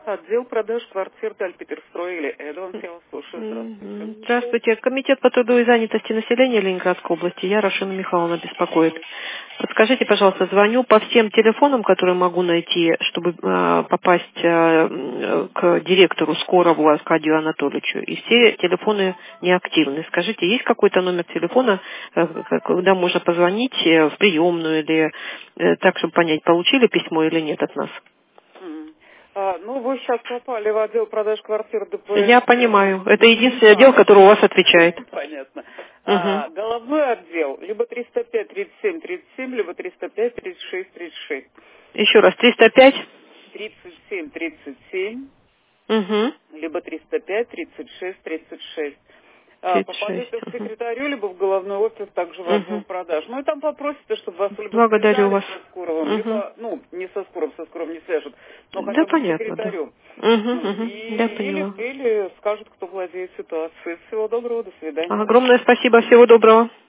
Отдел продаж квартир Дальпетерстрой или Эдванс, я вас слушаю. Здравствуйте. Здравствуйте. Комитет по труду и занятости населения Ленинградской области. Я Рашина Михайловна беспокоит. Подскажите, пожалуйста, звоню по всем телефонам, которые могу найти, чтобы попасть к директору Скорову Аркадию Анатольевичу. И все телефоны неактивны. Скажите, есть какой-то номер телефона, куда можно позвонить в приемную или так, чтобы понять, получили письмо или нет от нас? Ну, вы сейчас попали в отдел продаж квартир ДПС. Я понимаю. Это единственный отдел, который у вас отвечает. Понятно. Угу. Головной отдел либо 305 37 37, либо 305 36 36. Еще раз, 305? 37 37, Угу. либо 305 36 36. 36. Попадете к секретарю, либо в головной офис, также в отдел продаж. Ну и там попросите, чтобы вас либо Благодарю связали вас. со Скоровым, либо, не со Скоровым не свяжут, но Да, хотя бы с понятно, секретарем. да. Да, поняла. Или скажут, кто владеет ситуацией. Всего доброго, до свидания. Огромное спасибо, всего доброго.